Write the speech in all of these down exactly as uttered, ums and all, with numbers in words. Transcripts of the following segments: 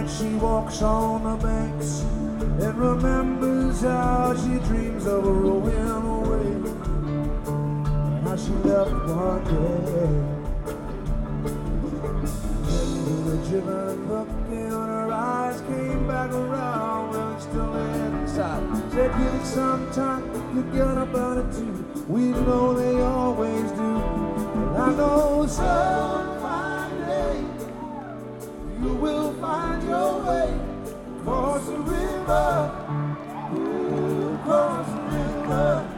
She walks on the banks and remembers how she dreams of rowing away, and how she left one day. The driven look in her eyes came back around and still inside. Said, give it some time, you get about it too. We know they always do. And I know some fine day you will find your way across the river, ooh, across the river.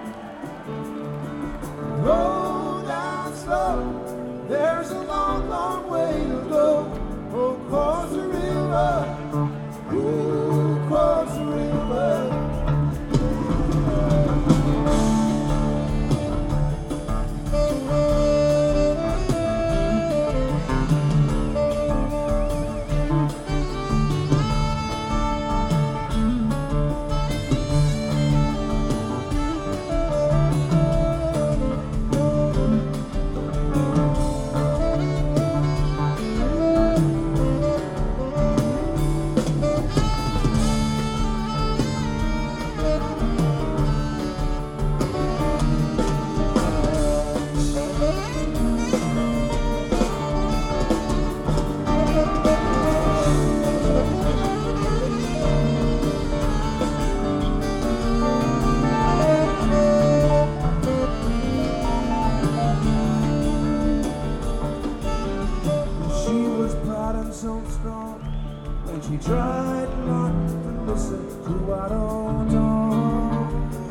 Roll down slow, there's a long, long way to go. Across the river, ooh, across the river. So strong, and she tried not to listen to what old Tom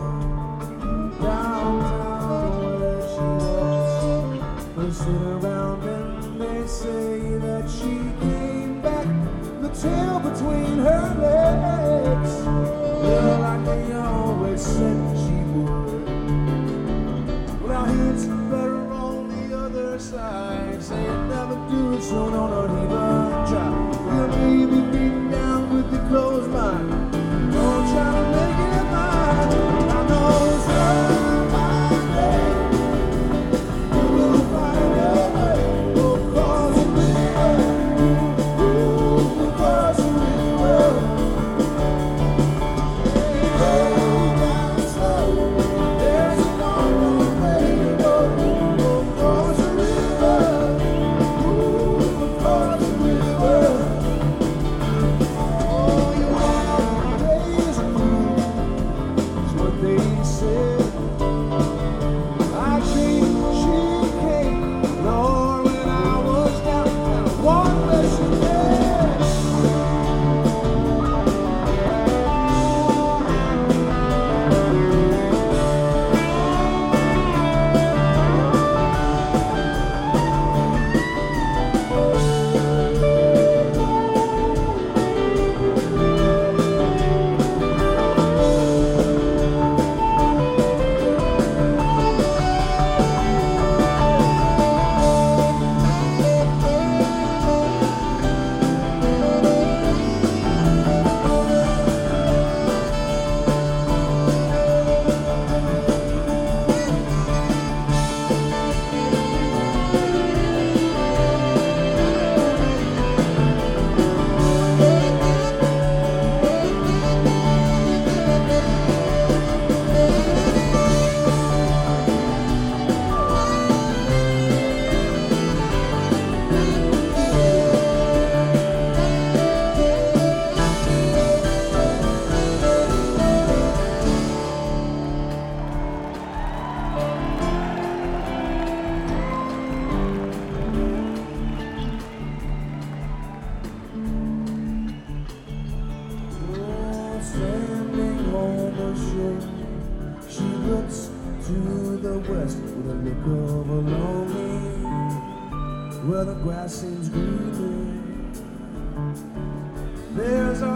downtown where she was. They sit around and they say that she came back, the tail between her legs, well, like they always said she would. Well, it's better on the other side, saying never do it, so don't even try. You may be beaten down with your closed mind. Don't try to make it mine. I know somebody you will find your way across the river, ooh, across the river. Roll down slow, there's a long, long way to go. Across the river, ooh, across the river. Standing on the shore, she looks to the west with a look of a longing, where the grass seems greener. There's a